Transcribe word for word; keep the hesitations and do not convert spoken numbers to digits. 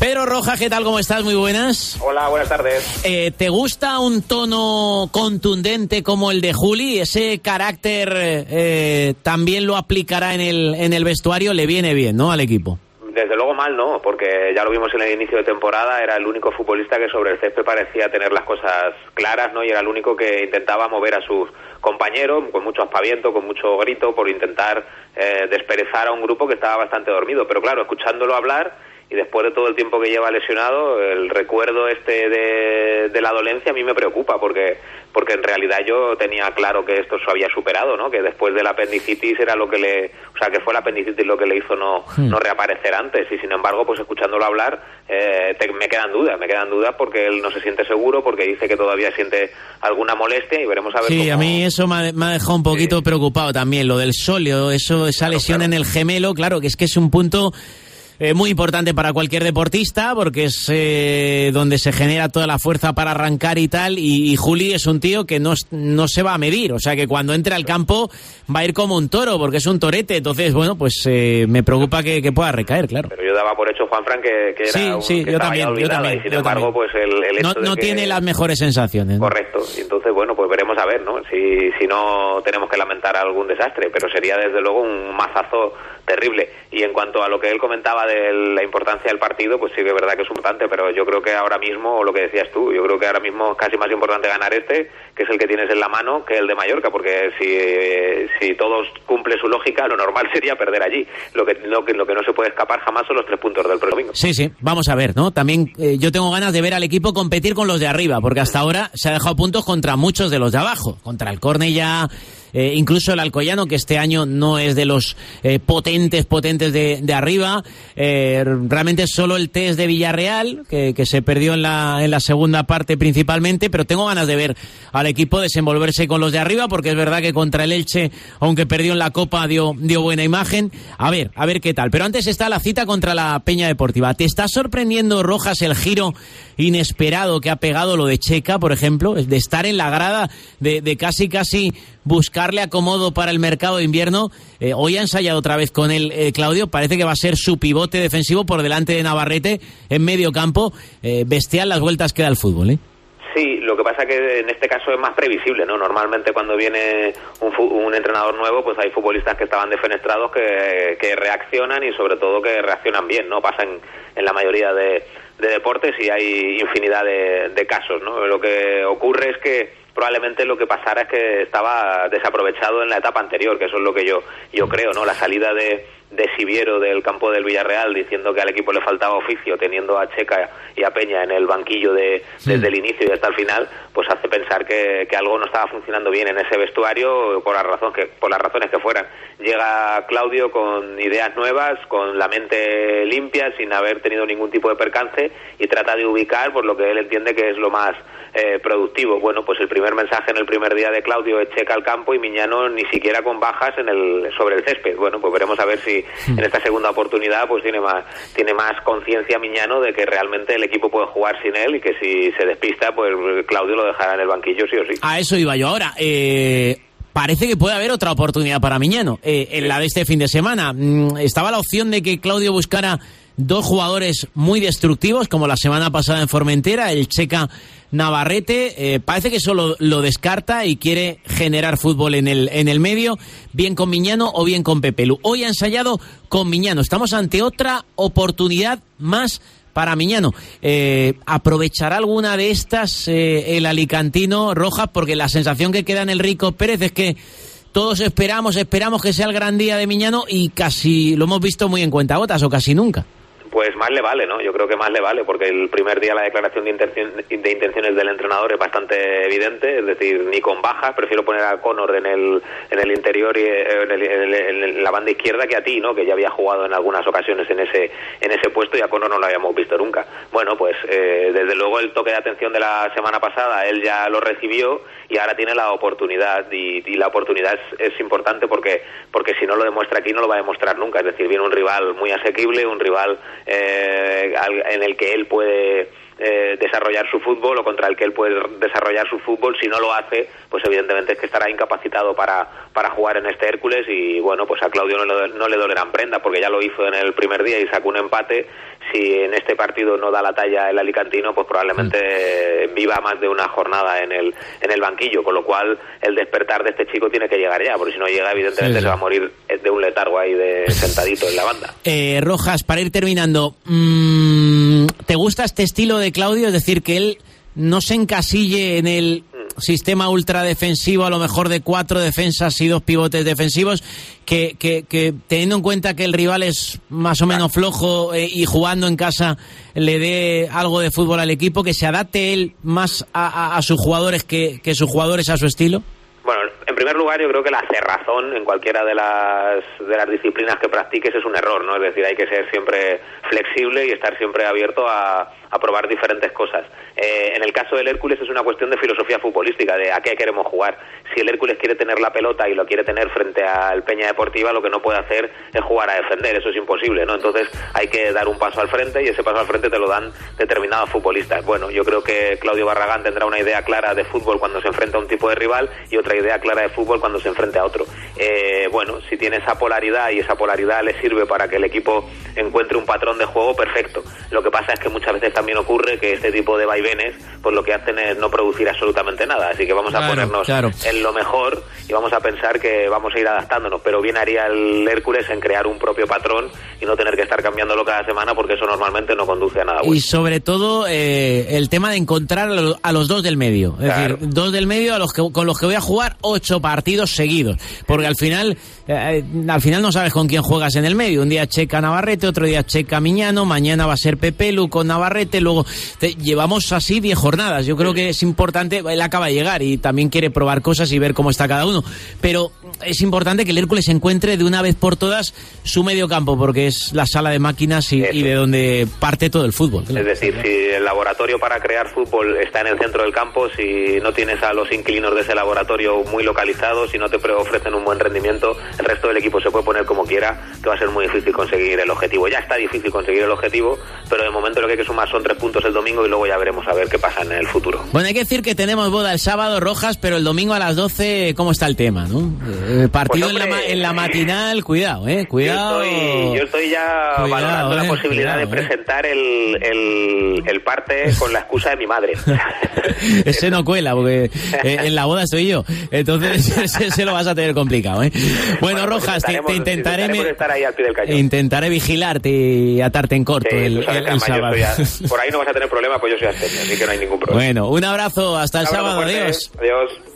Pedro Rojas, ¿qué tal? ¿Cómo estás? Muy buenas. Hola, buenas tardes. Eh, ¿Te gusta un tono contundente como el de Juli? ¿Ese carácter eh, también lo aplicará en el, en el vestuario? Le viene bien, ¿no?, al equipo. Desde luego mal no, porque ya lo vimos en el inicio de temporada, era el único futbolista que sobre el césped parecía tener las cosas claras, ¿no? Y era el único que intentaba mover a sus compañeros con mucho aspaviento, con mucho grito, por intentar eh, desperezar a un grupo que estaba bastante dormido. Pero claro, escuchándolo hablar y después de todo el tiempo que lleva lesionado, el recuerdo este de, de la dolencia a mí me preocupa, porque porque en realidad yo tenía claro que esto se había superado, ¿no? Que después de la apendicitis era lo que le, o sea, que fue la apendicitis lo que le hizo no hmm. no reaparecer antes, y sin embargo, pues escuchándolo hablar, eh, te, me quedan dudas, me quedan dudas porque él no se siente seguro, porque dice que todavía siente alguna molestia y veremos a ver. Sí, cómo... a mí eso me ha, me ha dejado un poquito sí. preocupado también, lo del sóleo, eso, esa claro, lesión claro. en el gemelo, claro, que es que es un punto Eh, muy importante para cualquier deportista, porque es eh, donde se genera toda la fuerza para arrancar y tal, y, y Juli es un tío que no, no se va a medir, o sea que cuando entre al campo va a ir como un toro, porque es un torete, entonces bueno, pues eh, me preocupa que, que pueda recaer, claro. Pero yo daba por hecho, Juanfran, que, que era sí, un, sí, que yo estaba también, ya olvidado, yo también, y sin yo embargo, también. pues el, el hecho no, de no que... tiene las mejores sensaciones, ¿no? Correcto, y entonces bueno, pues veremos a ver, ¿no? Si, si no tenemos que lamentar algún desastre, pero sería desde luego un mazazo terrible. Y en cuanto a lo que él comentaba de la importancia del partido, pues sí que es verdad que es importante, pero yo creo que ahora mismo, lo que decías tú, yo creo que ahora mismo es casi más importante ganar este, que es el que tienes en la mano, que el de Mallorca, porque si, si todo cumple su lógica, lo normal sería perder allí. Lo que, lo que, lo que no se puede escapar jamás son los tres puntos del domingo. Sí, sí, vamos a ver, ¿no? También eh, yo tengo ganas de ver al equipo competir con los de arriba, porque hasta ahora se ha dejado puntos contra muchos de los de abajo, contra el Cornellá, Eh, incluso el Alcoyano, que este año no es de los eh, potentes, potentes de, de arriba. Eh, realmente solo el test de Villarreal, que, que se perdió en la, en la segunda parte principalmente, pero tengo ganas de ver al equipo desenvolverse con los de arriba, porque es verdad que contra el Elche, aunque perdió en la Copa, dio, dio buena imagen. A ver, a ver qué tal. Pero antes está la cita contra la Peña Deportiva. ¿Te está sorprendiendo, Rojas, el giro inesperado que ha pegado lo de Checa, por ejemplo? De estar en la grada, de, de casi, casi buscarle acomodo para el mercado de invierno. Eh, hoy ha ensayado otra vez con él, eh, Claudio, parece que va a ser su pivote defensivo por delante de Navarrete en medio campo. Eh, bestial las vueltas que da el fútbol, ¿eh? Sí, lo que pasa que en este caso es más previsible, ¿no? Normalmente cuando viene un, un entrenador nuevo, pues hay futbolistas que estaban defenestrados que, que reaccionan, y sobre todo que reaccionan bien, ¿no? Pasa en, en la mayoría de, de deportes, y hay infinidad de, de casos, ¿no? Lo que ocurre es que probablemente lo que pasara es que estaba desaprovechado en la etapa anterior, que eso es lo que yo yo creo, ¿no? La salida de, de Siviero del campo del Villarreal, diciendo que al equipo le faltaba oficio, teniendo a Checa y a Peña en el banquillo de, sí. desde el inicio y hasta el final, pues hace pensar que, que algo no estaba funcionando bien en ese vestuario, por las razones que por las razones que fueran. Llega Claudio con ideas nuevas, con la mente limpia, sin haber tenido ningún tipo de percance, y trata de ubicar por lo que él entiende que es lo más eh, productivo. Bueno, pues el primer mensaje en el primer día de Claudio es Checa al campo y Miñano ni siquiera con bajas en el sobre el césped. Bueno, pues veremos a ver si en esta segunda oportunidad pues tiene más tiene más conciencia Miñano de que realmente el equipo puede jugar sin él, y que si se despista, pues Claudio lo dejará en el banquillo sí o sí. A eso iba yo ahora. Eh... Parece que puede haber otra oportunidad para Miñano, eh, en la de este fin de semana. Mm, estaba la opción de que Claudio buscara dos jugadores muy destructivos, como la semana pasada en Formentera, el Checa Navarrete. Eh, parece que solo lo descarta y quiere generar fútbol en el, en el medio, bien con Miñano o bien con Pepelu. Hoy ha ensayado con Miñano. Estamos ante otra oportunidad más para Miñano. Eh, ¿Aprovechará alguna de estas eh, el alicantino, Rojas? Porque la sensación que queda en el Rico Pérez es que todos esperamos, esperamos que sea el gran día de Miñano, y casi lo hemos visto muy en cuentagotas, o casi nunca. Pues más le vale, ¿no? Yo creo que más le vale, porque el primer día la declaración de, intención, de intenciones del entrenador es bastante evidente, es decir, ni con bajas, prefiero poner a Connor en el en el interior y en, el, en, el, en la banda izquierda que a ti, ¿no? Que ya había jugado en algunas ocasiones en ese en ese puesto, y a Connor no lo habíamos visto nunca. Bueno, pues eh, desde luego el toque de atención de la semana pasada él ya lo recibió, y ahora tiene la oportunidad, y, y la oportunidad es, es importante porque porque si no lo demuestra aquí no lo va a demostrar nunca. Es decir, viene un rival muy asequible, un rival Eh, en el que él puede eh, desarrollar su fútbol, o contra el que él puede desarrollar su fútbol. Si no lo hace, pues evidentemente es que estará incapacitado para para jugar en este Hércules, y bueno, pues a Claudio no le, no le dolerán prenda, porque ya lo hizo en el primer día y sacó un empate. si en este partido no da la talla el alicantino, pues probablemente viva más de una jornada en el en el banquillo, con lo cual el despertar de este chico tiene que llegar ya, porque si no llega, evidentemente sí, sí. se va a morir de un letargo ahí de sentadito en la banda. Eh, Rojas, para ir terminando, mmm, ¿te gusta este estilo de Claudio? Es decir, que él no se encasille en el sistema ultradefensivo, a lo mejor de cuatro defensas y dos pivotes defensivos, que, que, que teniendo en cuenta que el rival es más o menos flojo eh, y jugando en casa le dé algo de fútbol al equipo, que se adapte él más a, a, a sus jugadores que, que sus jugadores a su estilo. Bueno, en primer lugar, yo creo que la cerrazón en cualquiera de las de las disciplinas que practiques es un error, ¿no? Es decir, hay que ser siempre flexible y estar siempre abierto a, a probar diferentes cosas. Eh, en el caso del Hércules es una cuestión de filosofía futbolística, de a qué queremos jugar. Si el Hércules quiere tener la pelota y lo quiere tener frente al Peña Deportiva, lo que no puede hacer es jugar a defender, eso es imposible, ¿no? Entonces hay que dar un paso al frente y ese paso al frente te lo dan determinados futbolistas. Bueno, yo creo que Claudio Barragán tendrá una idea clara de fútbol cuando se enfrenta a un tipo de rival y otra idea clara de fútbol cuando se enfrente a otro. Eh, bueno, si tiene esa polaridad y esa polaridad le sirve para que el equipo encuentre un patrón de juego, perfecto. Lo que pasa es que muchas veces también ocurre que este tipo de vaivenes, pues lo que hacen es no producir absolutamente nada, así que vamos a claro, ponernos claro. en lo mejor y vamos a pensar que vamos a ir adaptándonos, pero bien haría el Hércules en crear un propio patrón y no tener que estar cambiándolo cada semana, porque eso normalmente no conduce a nada bueno. Y sobre todo eh, el tema de encontrar a los dos del medio, es claro. decir, dos del medio a los que, con los que voy a jugar ocho partidos seguidos, porque al final eh, al final no sabes con quién juegas en el medio. Un día Checa Navarrete, otro día Checa Miñano, mañana va a ser Pepelu con Navarrete, luego te, llevamos así diez jornadas. Yo creo que es importante, él acaba de llegar y también quiere probar cosas y ver cómo está cada uno, pero es importante que el Hércules encuentre de una vez por todas su medio campo, porque es la sala de máquinas y, y de donde parte todo el fútbol. Claro. Es decir, si el laboratorio para crear fútbol está en el centro del campo, si no tienes a los inquilinos de ese laboratorio muy localizados, si no te ofrecen un buen rendimiento, el resto del equipo se puede poner como quiera, que va a ser muy difícil conseguir el objetivo. Ya está difícil conseguir el objetivo, pero de momento lo que hay que sumar son tres puntos el domingo y luego ya veremos a ver qué pasa en el futuro. Bueno, hay que decir que tenemos boda el sábado, Rojas, pero el domingo a las doce, ¿cómo está el tema, no? Eh, partido pues, hombre, en, la, en la matinal, cuidado, eh, cuidado. Yo estoy, yo estoy ya cuidado, valorando eh, la posibilidad cuidado, de presentar eh. el, el, el parte con la excusa de mi madre. Ese no cuela, porque eh, en la boda estoy yo, entonces ese, ese lo vas a tener complicado, ¿eh? Bueno, bueno Rojas, pues te, te intentaré me, estar ahí al pie del cañón. Intentaré vigilarte y atarte en corto sí, el, el, el sábado. Ya, por ahí no vas a tener problema, pues yo soy abstemio, así que no hay ningún problema. Bueno, un abrazo, hasta el sábado, adiós. Adiós.